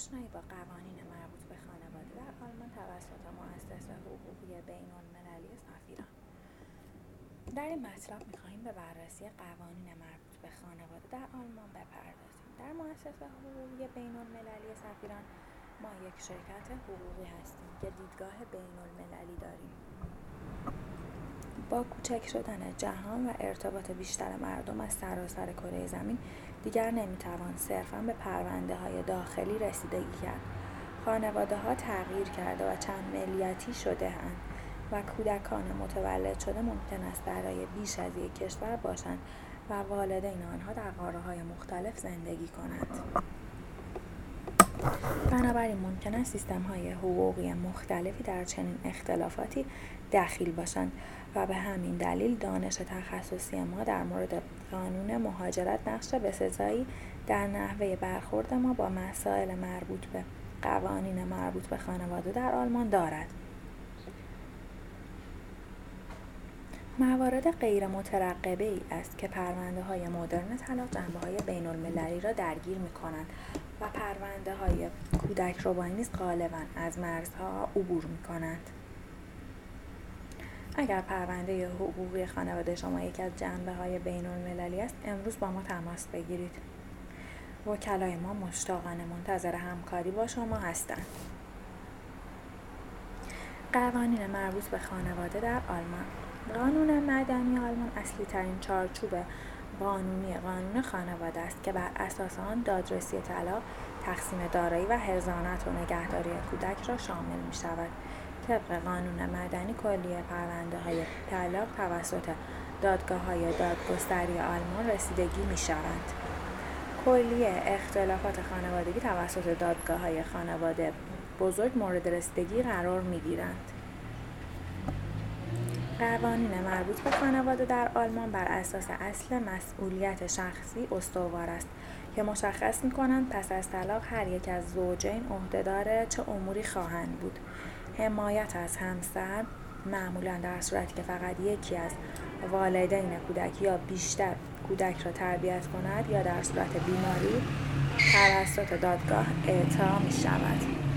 آشنایی با قوانین مربوط به خانواده در آلمان توسط مؤسسه حقوقی بین‌المللی سفیران. در این مطلب می‌خواهیم به بررسی قوانین مربوط به خانواده در آلمان بپردازیم. در مؤسسه حقوقی بین‌المللی سفیران ما یک شرکت حقوقی هستیم که دیدگاه بین‌المللی داریم. با کوچک شدن جهان و ارتباط بیشتر مردم از سراسر کره زمین دیگر نمیتوان صرفاً به پرونده‌های داخلی رسیدگی کرد. خانواده‌ها تغییر کرده و چند ملیتی شده‌اند و کودکان متولد شده ممکن است برای بیش از یک کشور باشند و والدین آنها در قاره‌های مختلف زندگی کنند. بنابراین ممکن است سیستم‌های حقوقی مختلفی در چنین اختلافاتی دخیل باشند و به همین دلیل دانش تخصصی ما در مورد قانون مهاجرت نقش بسزایی در نحوه برخورد ما با مسائل مربوط به قوانین مربوط به خانواده در آلمان دارد. موارد غیر مترقبه‌ای است که پرونده‌های مدرن طلاق جنبه‌های بین‌المللی را درگیر می‌کنند و پرونده‌های کودک‌ربایی نیز غالباً از مرزها عبور می‌کنند. اگر پرونده حقوقی خانواده شما یکی از جنبه‌های بین‌المللی است، امروز با ما تماس بگیرید. وکلای ما مشتاقانه منتظر همکاری با شما هستند. قوانین مربوط به خانواده در آلمان. قانون مدنی آلمان اصلی ترین چارچوب قانونی قانون خانواده است که بر اساس آن دادرسی طلاق، تقسیم دارایی و حضانت و نگهداری کودک را شامل می شود. طبق قانون مدنی کلیه پرونده‌های طلاق توسط دادگاه‌های دادگستری آلمان رسیدگی می شوند. کلیه اختلافات خانوادگی توسط دادگاه‌های خانواده بزرگ مورد رسیدگی قرار می گیرند. قوانین مربوط به خانواده در آلمان بر اساس اصل مسئولیت شخصی استوار است که مشخص می‌کنند پس از طلاق هر یک از زوجین عهده‌دار چه اموری خواهند بود. حمایت از همسر، معمولاً در صورتی که فقط یکی از والدین کودک یا بیشتر کودک را تربیت کند یا در صورت بیماری توسط دادگاه اعطا می‌شود.